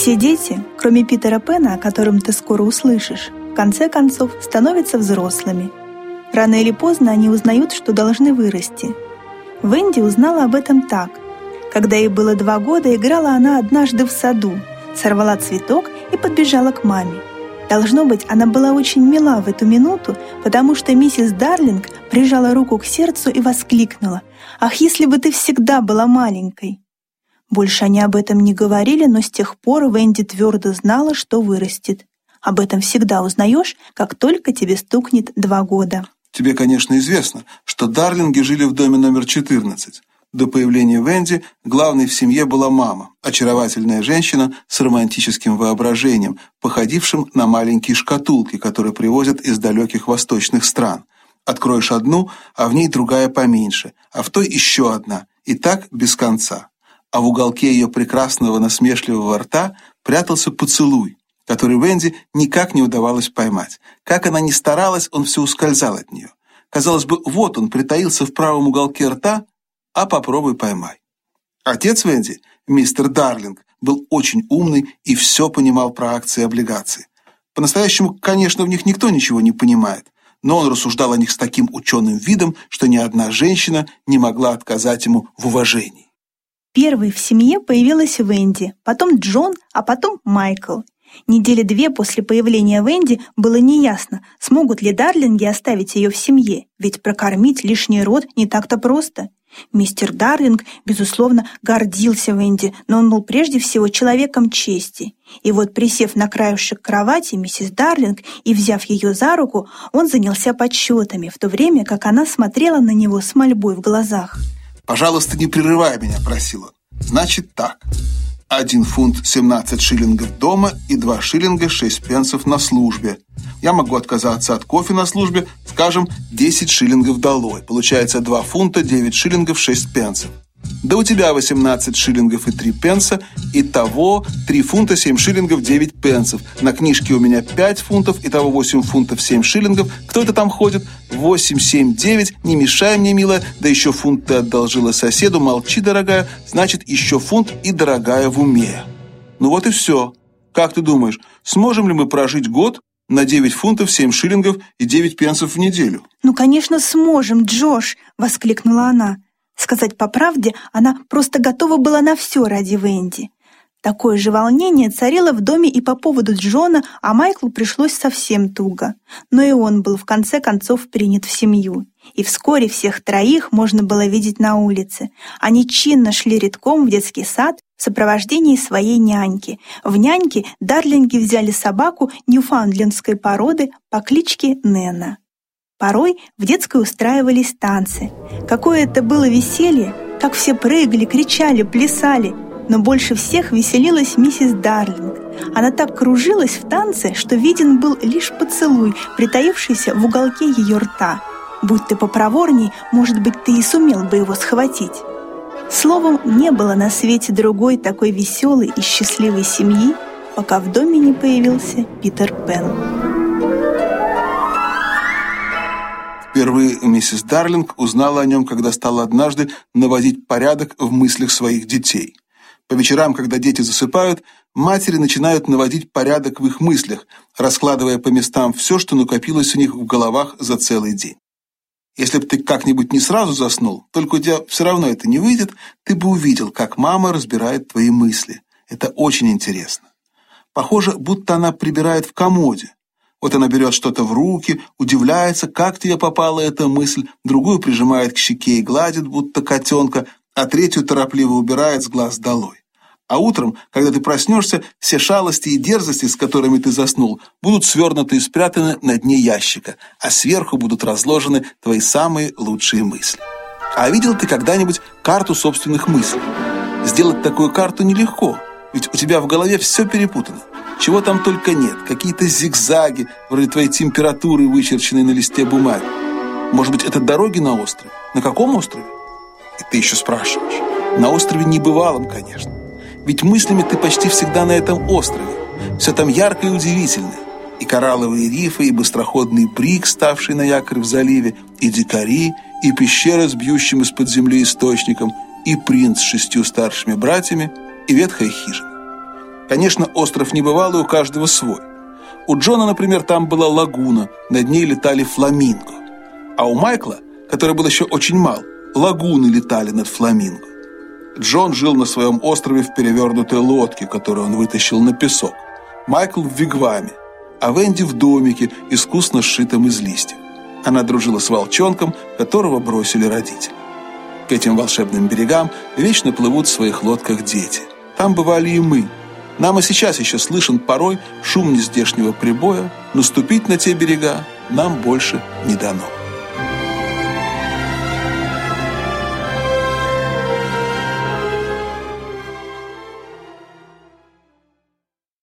Все дети, кроме Питера Пэна, о котором ты скоро услышишь, в конце концов становятся взрослыми. Рано или поздно они узнают, что должны вырасти. Венди узнала об этом так. Когда ей было 2 года, играла она однажды в саду, сорвала цветок и подбежала к маме. Должно быть, она была очень мила в эту минуту, потому что миссис Дарлинг прижала руку к сердцу и воскликнула: «Ах, если бы ты всегда была маленькой!» Больше они об этом не говорили, но с тех пор Венди твердо знала, что вырастет. Об этом всегда узнаешь, как только тебе стукнет 2 года. Тебе, конечно, известно, что Дарлинги жили в доме номер 14. До появления Венди главной в семье была мама, очаровательная женщина с романтическим воображением, походившим на маленькие шкатулки, которые привозят из далеких восточных стран. Откроешь одну, а в ней другая поменьше, а в той еще одна, и так без конца. А в уголке ее прекрасного насмешливого рта прятался поцелуй, который Венди никак не удавалось поймать. Как она ни старалась, он все ускользал от нее. Казалось бы, вот он притаился в правом уголке рта, а попробуй поймай. Отец Венди, мистер Дарлинг, был очень умный и все понимал про акции и облигации. По-настоящему, конечно, в них никто ничего не понимает, но он рассуждал о них с таким ученым видом, что ни одна женщина не могла отказать ему в уважении. Первой в семье появилась Венди, потом Джон, а потом Майкл. Недели 2 после появления Венди было неясно, смогут ли Дарлинги оставить ее в семье, ведь прокормить лишний род не так-то просто. Мистер Дарлинг, безусловно, гордился Венди, но он был прежде всего человеком чести. И вот, присев на краешек кровати миссис Дарлинг и взяв ее за руку, он занялся подсчетами, в то время как она смотрела на него с мольбой в глазах. «Пожалуйста, не прерывай меня», — просил он. «Значит так. 1 фунт 17 шиллингов дома и 2 шиллинга 6 пенсов на службе. Я могу отказаться от кофе на службе, скажем, 10 шиллингов долой. Получается 2 фунта 9 шиллингов 6 пенсов. Да у тебя 18 шиллингов и 3 пенса, итого 3 фунта 7 шиллингов 9 пенсов. На книжке у меня 5 фунтов, итого 8 фунтов 7 шиллингов. Кто это там ходит? 8, 7, 9. Не мешай мне, милая. Да еще фунт ты одолжила соседу. Молчи, дорогая. Значит, еще фунт и дорогая в уме. Ну вот и все. Как ты думаешь, сможем ли мы прожить год на 9 фунтов 7 шиллингов и 9 пенсов в неделю?» «Ну, конечно, сможем, Джош!» — воскликнула она. Сказать по правде, она просто готова была на все ради Венди. Такое же волнение царило в доме и по поводу Джона, а Майклу пришлось совсем туго. Но и он был в конце концов принят в семью. И вскоре всех 3 можно было видеть на улице. Они чинно шли редком в детский сад в сопровождении своей няньки. В няньке Дарлинги взяли собаку ньюфаундлендской породы по кличке Нена. Порой в детской устраивались танцы. Какое это было веселье, как все прыгали, кричали, плясали. Но больше всех веселилась миссис Дарлинг. Она так кружилась в танце, что виден был лишь поцелуй, притаившийся в уголке ее рта. Будь ты попроворней, может быть, ты и сумел бы его схватить. Словом, не было на свете другой такой веселой и счастливой семьи, пока в доме не появился Питер Пэн. Впервые миссис Дарлинг узнала о нем, когда стала однажды наводить порядок в мыслях своих детей. По вечерам, когда дети засыпают, матери начинают наводить порядок в их мыслях, раскладывая по местам все, что накопилось у них в головах за целый день. Если бы ты как-нибудь не сразу заснул, только у тебя все равно это не выйдет, ты бы увидел, как мама разбирает твои мысли. Это очень интересно. Похоже, будто она прибирает в комоде. Вот она берет что-то в руки, удивляется, как тебе попала эта мысль, другую прижимает к щеке и гладит, будто котенка, а третью торопливо убирает с глаз долой. А утром, когда ты проснешься, все шалости и дерзости, с которыми ты заснул, будут свернуты и спрятаны на дне ящика, а сверху будут разложены твои самые лучшие мысли. А видел ты когда-нибудь карту собственных мыслей? Сделать такую карту нелегко, ведь у тебя в голове все перепутано. Чего там только нет, какие-то зигзаги, вроде твоей температуры, вычерченной на листе бумаги. Может быть, это дороги на острове? На каком острове? И ты еще спрашиваешь. На острове небывалом, конечно. Ведь мыслями ты почти всегда на этом острове. Все там ярко и удивительное. И коралловые рифы, и быстроходный брик, ставший на якорь в заливе, и дикари, и пещера с бьющим из-под земли источником, и принц с 6 старшими братьями, и ветхая хижина. Конечно, остров небывалый, у каждого свой. У Джона, например, там была лагуна, над ней летали фламинго. А у Майкла, который был еще очень мал, лагуны летали над фламинго. Джон жил на своем острове в перевернутой лодке, которую он вытащил на песок. Майкл в вигваме, а Венди в домике, искусно сшитом из листьев. Она дружила с волчонком, которого бросили родители. К этим волшебным берегам вечно плывут в своих лодках дети. Там бывали и мы. Нам и сейчас еще слышен порой шум нездешнего прибоя, но ступить на те берега нам больше не дано.